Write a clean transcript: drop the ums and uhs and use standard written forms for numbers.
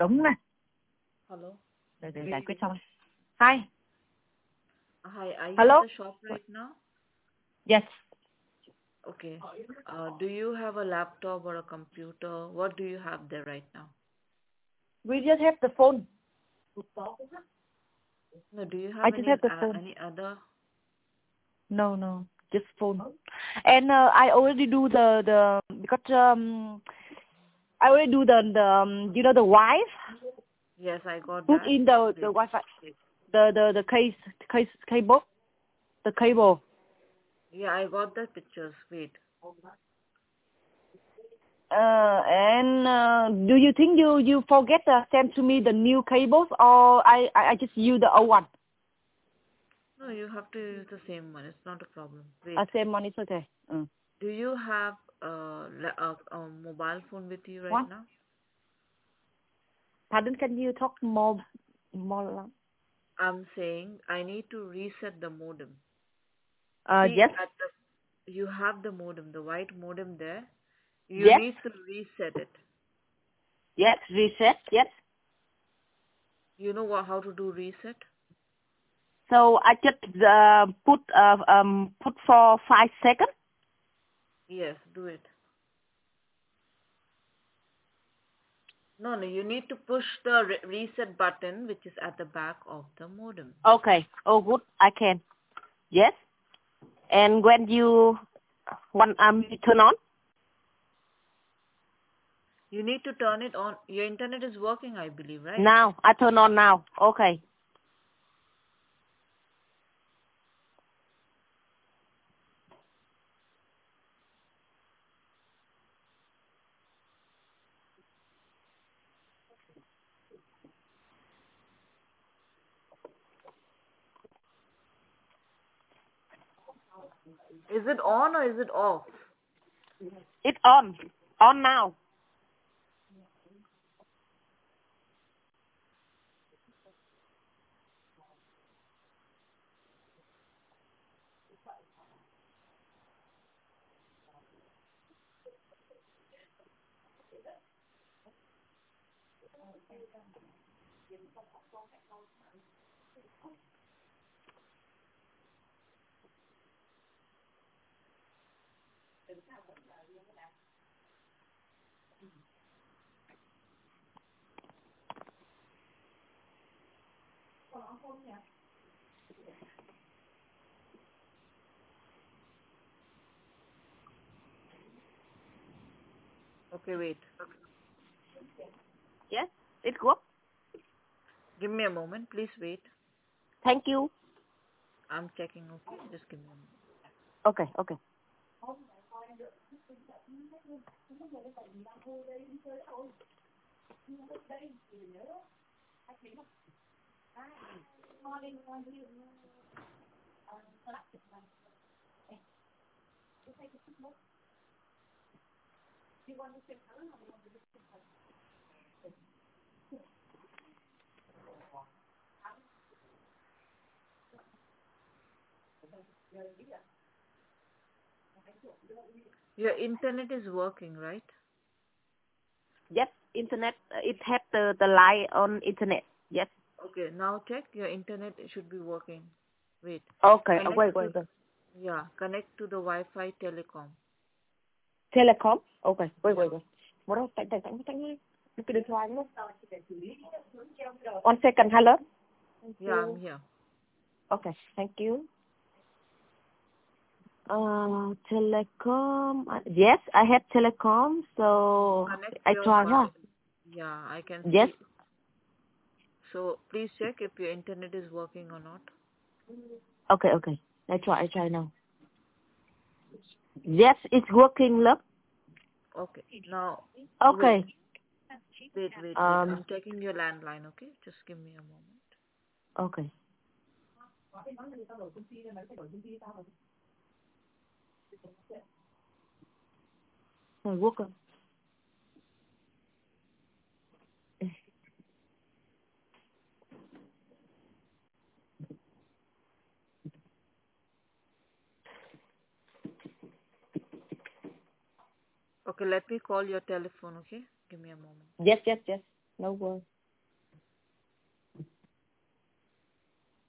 Đúng nè. Hello. Để giải quyết xong. Hi. Hi, are you Hello. at the shop right now? Yes. Okay. Do you have a laptop or a computer? What do you have there right now? We just have the phone. No, do you I have just have the phone. any other? No, just phone. And I already do the because I already do the you know the wife. Yes, I got Put that. in the Wi-Fi, the cable, the cable. Yeah, I got the pictures. Wait. And do you think you forget to send to me the new cables, or I just use the old one? No, you have to use the same one. It's not a problem. Wait. Same one is okay. Do you have a mobile phone with you right What? now? Pardon, can you talk more loud? I'm saying I need to reset the modem. See, Yes. you have the modem, the white modem there. You Yes. need to reset it. Yes. Reset. Yes. You know how to do reset? So I just put for 5 seconds. Yes, do it. No, you need to push the reset button, which is at the back of the modem. Okay. Oh, good. I can. Yes. And when you want you turn on? You need to turn it on. Your internet is working, I believe, right? Now. I turn on now. Okay. Is it on or is it off? It's on. On now. Okay, wait. Yes. It works. Give me a moment. Please wait. Thank you. I'm checking, okay? Just give me a moment. Okay. Your internet is working, right? Yes. Internet. It has the light on internet. Yes. Okay, now check. Your internet should be working. Wait. Okay. Connect Wait. Yeah, connect to the Wi-Fi telecom. Telecom. Okay. Wait. What else? Thank cái điện thoại nữa. One second. Hello. Yeah, I'm here. Okay. Thank you. Telecom. Yes, I have telecom. So Connect I your try. Huh? Yeah, I can Yes. see. So please check if your internet is working or not. Okay. I try now. Yes, it's working, love. Okay. Now, Okay. wait. I'm checking your landline, okay? Just give me a moment. Okay. Work. Okay, let me call your telephone, okay? Give me a moment. Yes. lâu rồi.